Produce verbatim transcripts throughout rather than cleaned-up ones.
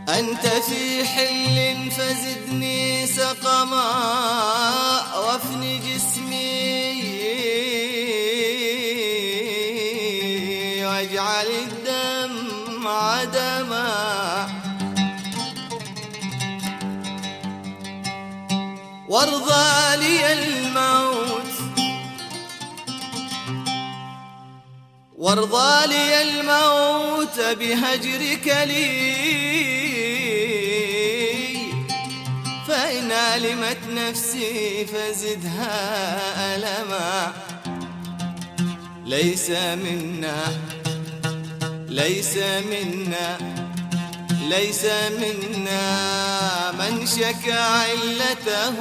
أنت في حل فزدني سقما وافن جسمي واجعل الدمع دما وارضى لي الموت وارضى لي الموت بهجرك لي فإن علمت نفسي فزدها ألما ليس منا ليس منا ليس منا من شكى علته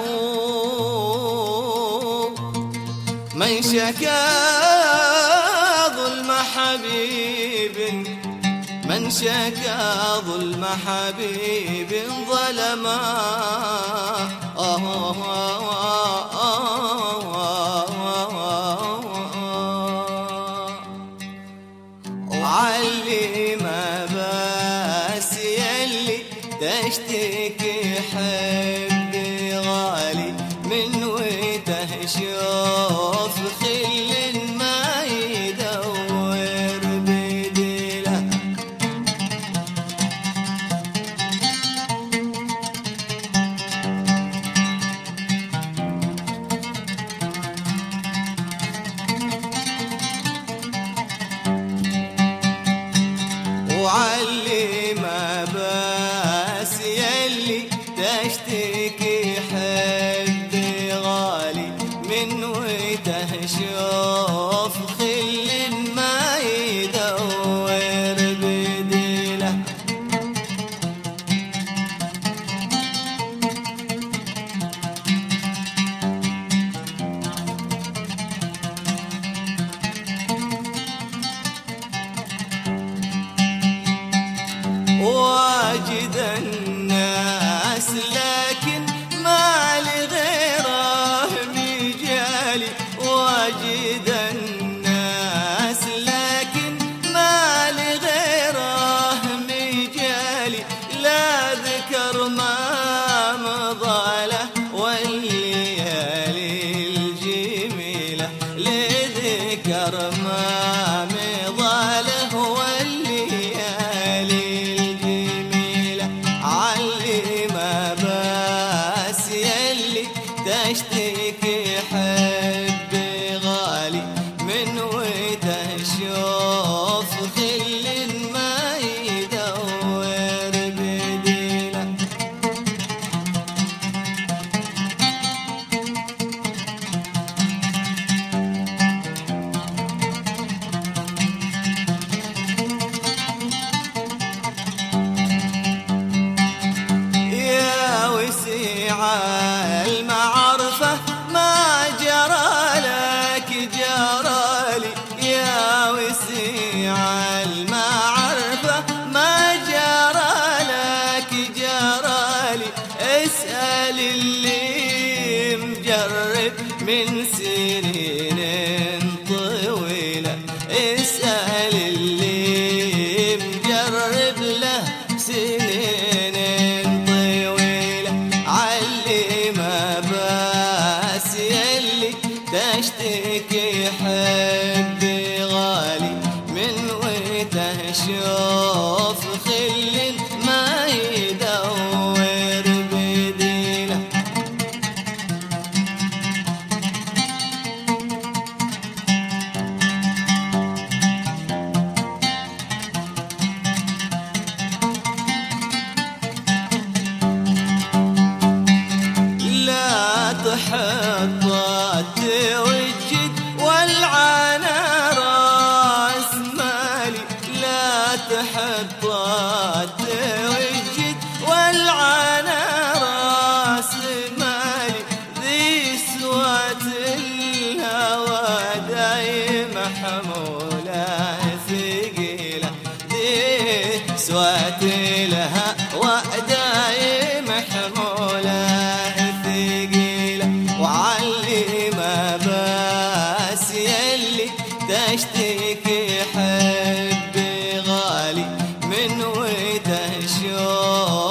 من شكى ظلم حبيب من شكى ظلم حبيب ظلما وعلي ما بس يلي تشتكي حبي غالي من ويته شوف خل ما يدور بديله وعلي ما بس يلي تشتكي حبي غالي من ويته شوف خل ما يدور بديله واجد الناس لكن ما لغيره مجالي واجد الناس لكن ما لغيره مجالي لا ذكر ما مضى له والليالي الجميلة لذكر ما مضى له والليالي علي ما بس يلي تشتكي حبي غالي من ويته شوف خل ما يدور بديله المعرفة ما جرى لك جرالي يا وسيع المعرفة ما جرى لك جرالي اسأل اللي مجرب من سنين طويلة اسأل اللي مجرب له سنين طويلة علي ما بس يلي تشتكي حبي غالي من ويته شوف خل ما يدور بديله لا تحط توجد والعنا راس مالي لا تحط توجد والعنا راس مالي ذي سوات الهوى دايم حمولة ثقيلة ذي سوات الهوى دايم حمولة وعلي ما بس يلي تشتكي حبي غالي من ويته شوف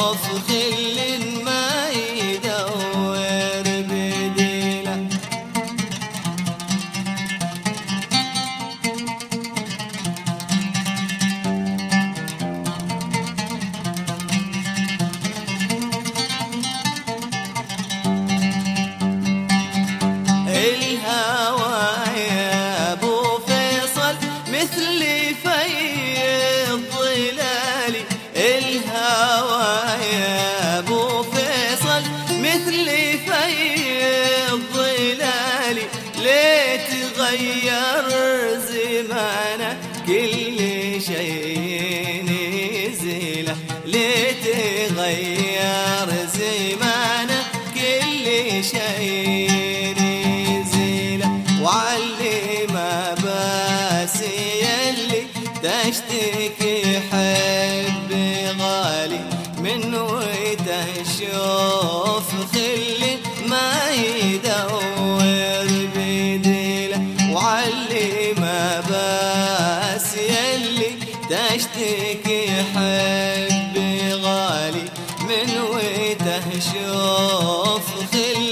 لتغير زمانه كل شيء نزيله. وعلمه بس يلي تشتكي حب غالي من وتشوف خلي ما يدور بديله. وعلمه بس يلي تشتكي حب غالي من وتشوف خلي